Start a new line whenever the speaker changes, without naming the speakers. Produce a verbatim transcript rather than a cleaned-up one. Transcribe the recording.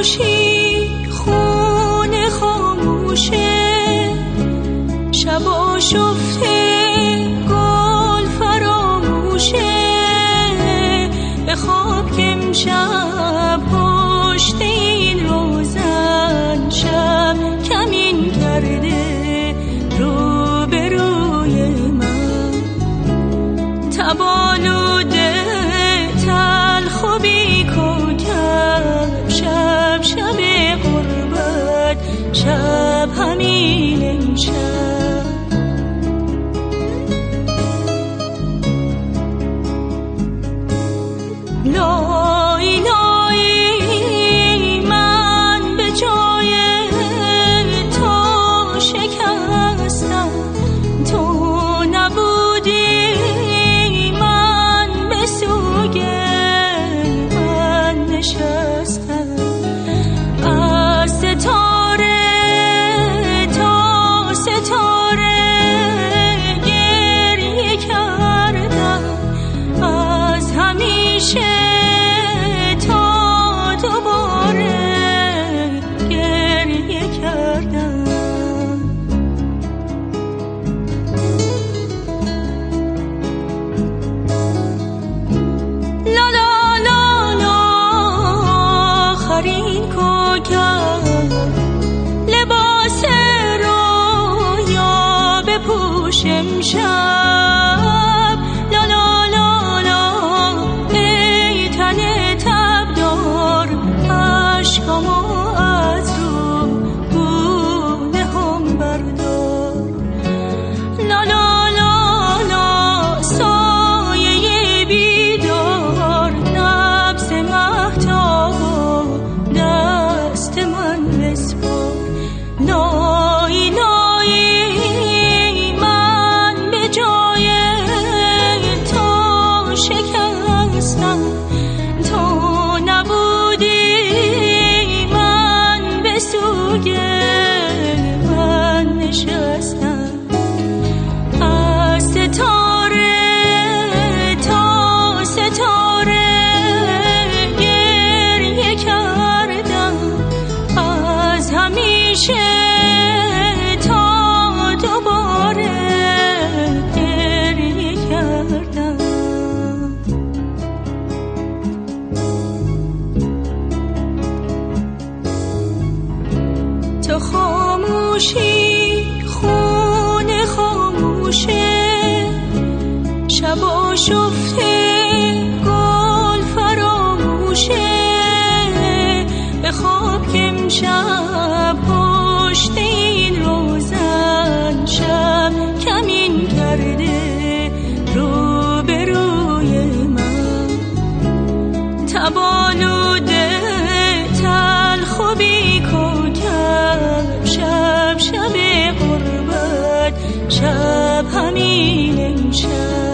خاموشی خونه خاموشه، شبا شفته گل فراموشه، به خواب که امشب پشت این روزن شب کمین کرده رو به روی من، تبالوده تلخ و بی کوکب، شب شب غربت شب همین امشب. لای لای من به جای تو شکستم، تو نبودی من به سوگ من نشستم، از ستاره تا ستاره گریه کردم، از همیشه تا دوباره گریه کردم. لا لا لا لا آخرین کوکب، لباس رویا بپوش امشب، لا لا لا لا ای تن تبدار، عشقامو از رو گونه هم بردار، لا لا لا لا سایه بیدار، نبض مهتاب و دست من بسپار، لای لای من به جای تو شکستم، تو نبودی من به سوگ من نشستم، از ستاره تا ستاره گریه کردم، از همیشه تا دوباره گریه کردم. تو خاموشی خونه خاموشه، شبا شفته گل فراموشه، به خواب که امشب پشت این روزن شب کمین کرده رو به روی من، تبالوده تلخ و بی کوکب، شب شب غربت شب همین امشب.